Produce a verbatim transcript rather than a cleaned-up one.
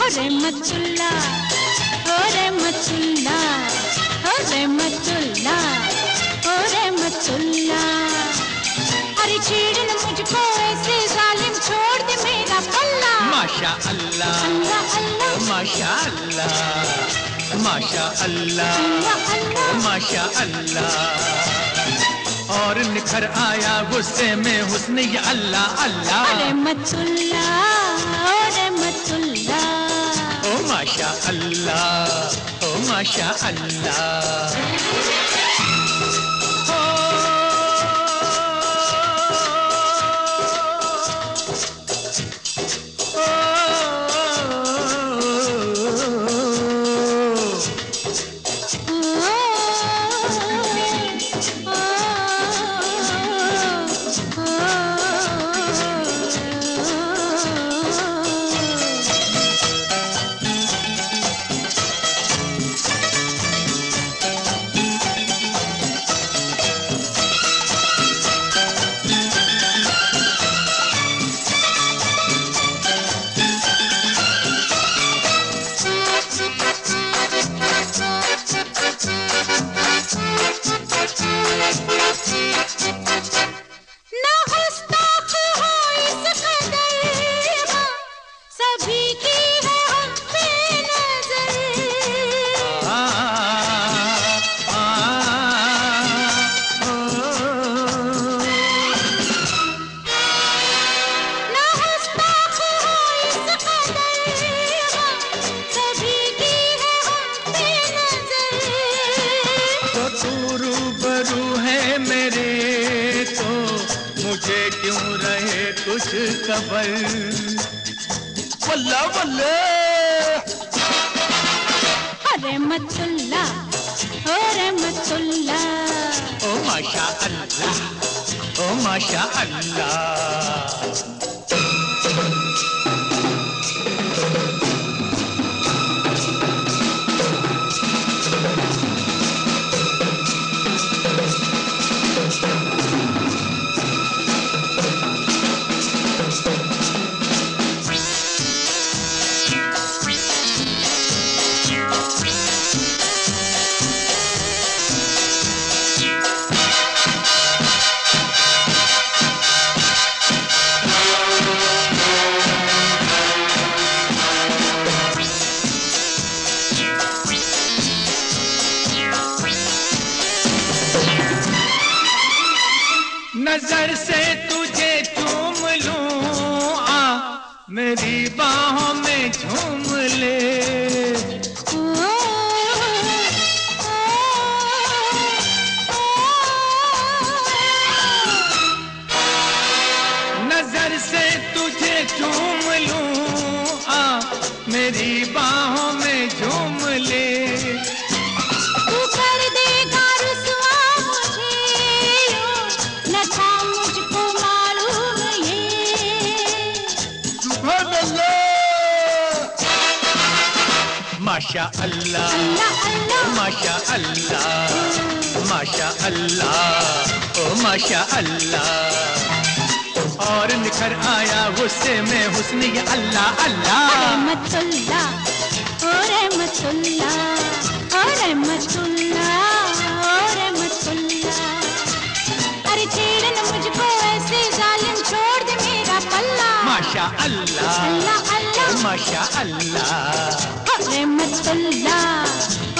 रहमतुल्ला, ओ रहमतुल्ला, ओ रहमतुल्ला, ओ रहमतुल्ला। अरे छेड़ न मुझको ऐसे जालिम, छोड़ दे मेरा पल्ला। माशा अल्लाह, अल्लाह अल्लाह, माशा अल्लाह, माशा अल्लाह, माशा अल्लाह। और निखर आया गुस्से में हुस्न ये अल्लाह अल्लाह। रहमतुल्ला, ओ रहमतुल्ला, ओ माशा अल्लाह, ओ माशा अल्लाह। मुझे क्यों रहे कुछ खबर, वल्ला वल्ला। रहमतुल्ला, ओ रहमतुल्ला, ओ माशा अल्लाह, ओ माशा अल्लाह। नजर से तुझे चूम लूं, आ मेरी बाहों में झूम ले। नजर से तुझे चूम लूं, आ मेरी बाहों में झूम ले। माशा अल्लाह, माशा अल्लाह, माशा अल्लाह, ओ माशा अल्लाह। और निखर आया गुस्से में हुस्न ये अल्लाह अल्लाह। रहमतुल्ला, ओ रहमतुल्ला, ओ रहमतुल्ला, ओ रहमतुल्ला। अरे छेड़ न मुझको ऐसे जालिम, छोड़ दे मेरा पल्ला। माशा अल्लाह, अल्लाह अल्लाह, माशा अल्लाह, रहमतुल्ला।